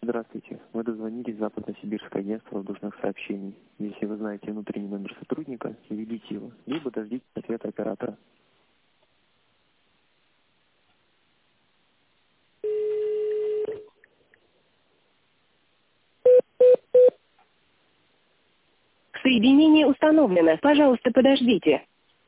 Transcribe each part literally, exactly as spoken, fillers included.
Здравствуйте. Вы дозвонились в Западно-Сибирское агентство воздушных сообщений. Если вы знаете внутренний номер сотрудника, введите его, либо дождитесь ответа оператора. Соединение установлено. Пожалуйста, подождите.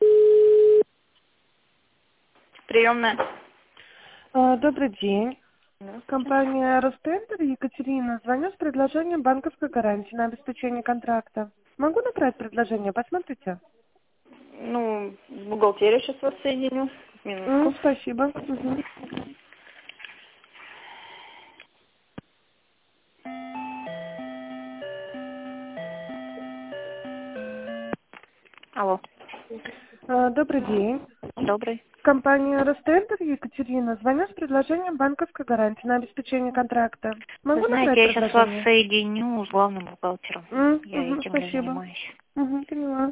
Приемная. А, Добрый день. Здравствуйте. Компания Ростендер, Екатерина. Звоню с предложением банковской гарантии на обеспечение контракта. Могу направить предложение? Посмотрите. Ну, бухгалтерия сейчас вас соединю. М, Минутку. спасибо. Мгм. Алло. А, Добрый день. Добрый. Компания Ростендер, Екатерина. Звоню с предложением банковской гарантии на обеспечение контракта. Вы Могу знаете, направить я сейчас вас предложение? соединю с главным бухгалтером. М, Я мгм, этим не спасибо. занимаюсь. Мгм, поняла.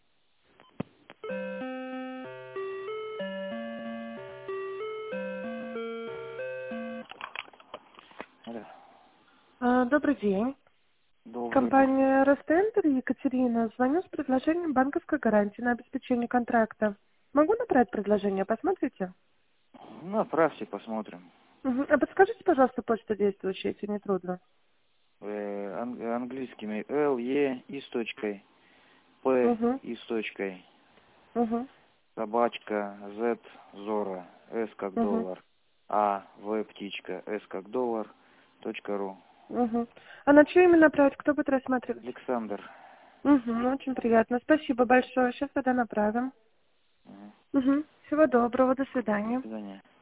Алло. А, Добрый день. Добрый. Компания Ростендер, Екатерина. Звоню с предложением банковской гарантии на обеспечение контракта. Могу направить предложение? Посмотрите. Направьте, посмотрим. Мгм. А подскажите, пожалуйста, почту действующую, если не трудно. Э, ан- английскими L, E, и с точкой, P, Угу. и с точкой, Угу. собачка, Z, Зора, S как Угу. доллар, А, В птичка, S как доллар, точка ру. Угу. А на чье имя направить? Кто будет рассматривать? Александр. Угу. Очень приятно. Спасибо большое. Сейчас тогда направим. Мгм. Угу. Всего доброго. До До свидания. свидания.